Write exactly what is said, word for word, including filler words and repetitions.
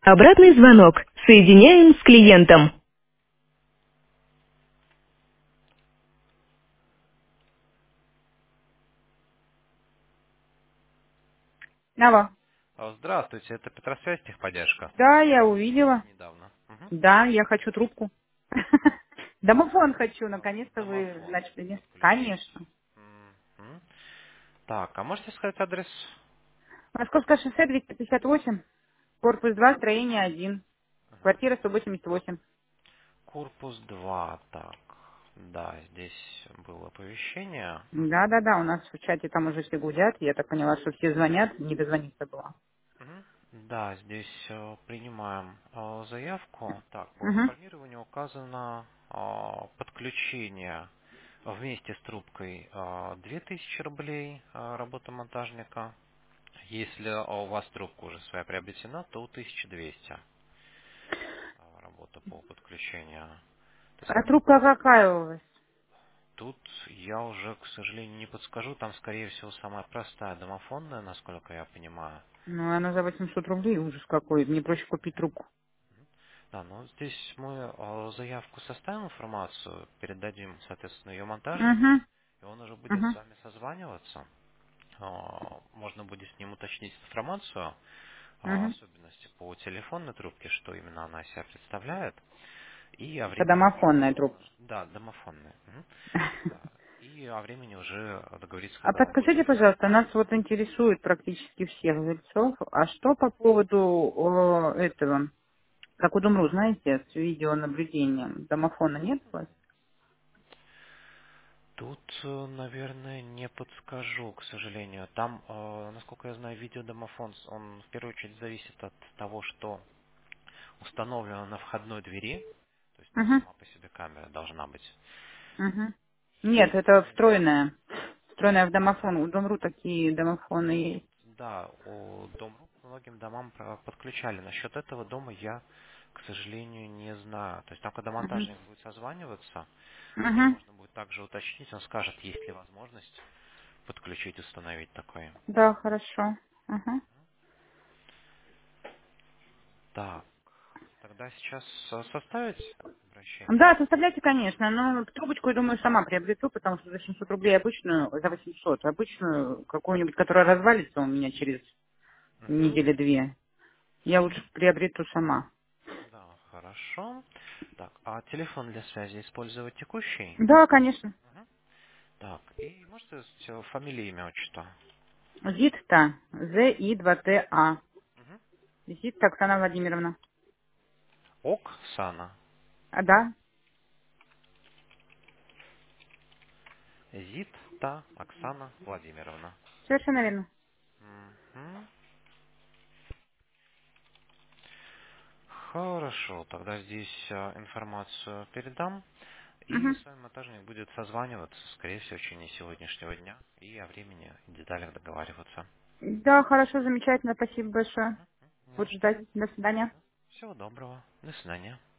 Обратный звонок. Соединяем с клиентом. Алло. А, Здравствуйте, это Петросвязь, техподдержка. Да, я Звонили увидела. недавно. Мгм. Да, я хочу трубку. А, Домофон хочу. дом- Наконец-то вы домофон начали. Нет? подключить. Конечно. Мгм. Так, а можете сказать адрес? Московское шоссе двести пятьдесят восемь. Корпус два, строение один. Квартира сто восемьдесят восемь. Корпус два, так. Да, здесь было оповещение. Мгм. Да, да, да, у нас в чате там уже все гудят. Я так поняла, что все звонят, не дозвониться было. Мгм. Да, здесь э, принимаем э, заявку. Так, по Угу. информированию указано э, подключение вместе с трубкой э, две тысячи рублей э, работа монтажника. Если у вас трубка уже своя приобретена, то тысяча двести а, работа по подключению. То есть А трубка какая у вас? тут я уже, к сожалению, не подскажу. Там, скорее всего, самая простая домофонная, насколько я понимаю. Ну, она за восемьсот рублей, ужас какой. Мне проще купить трубку. Да, ну здесь мы э, заявку составим, информацию, передадим, соответственно, ее монтажнику, Угу. и он уже будет Угу. с вами созваниваться. Э, Можно будет с ним уточнить информацию, э, Угу. особенности по телефонной трубке, что именно она из себя представляет. И о Это времени уже домофонная трубка. договориться. Да, домофонные. Мгм. Да. И о времени уже договориться, А когда вы подскажите, будете. пожалуйста, нас вот интересует практически всех жильцов, а что по поводу о, этого, как у Думру, знаете, с видеонаблюдением, домофона нет у вас? Тут, э, наверное, не подскажу, к сожалению. Там, э, насколько я знаю, видеодомофон, с- он в первую очередь зависит от того, что установлено на входной двери. То есть там Угу, сама по себе камера должна быть. угу. Нет, это Если встроенная. Встроенная в домофон. У Думру такие домофоны есть. да, у дом многим домам про- подключали. Насчет этого дома я, к сожалению, не знаю. То есть там, когда Угу. монтажник будет созваниваться, с ним Угу. можно будет также уточнить, он скажет, есть ли возможность подключить, установить такой. Да, хорошо. Угу. Так, тогда сейчас э, составить обращение? Да, составляйте, конечно, но трубочку, я думаю, сама приобрету, потому что за семьсот рублей обычную, за восемьсот, обычную, какую-нибудь, которая развалится у меня через Мгм. недели две. Я лучше приобрету сама. Да, хорошо. Так, а телефон для связи использовать текущий? Да, конечно. Мгм. Так, и можете сказать, э, фамилия, имя, отчество? Зитта. З-И-два-Т-А. Мгм. Зитта Оксана Владимировна. Оксана. А, да, Зитта Оксана Владимировна. совершенно верно. Мгм. Хорошо, тогда здесь э, информацию передам. И Мгм. с вами монтажник будет созваниваться, скорее всего, в течение сегодняшнего дня. И о времени и деталях договариваться. Да, хорошо, замечательно, спасибо большое. Не Буду за что. ждать. До свидания. Всего доброго. До свидания.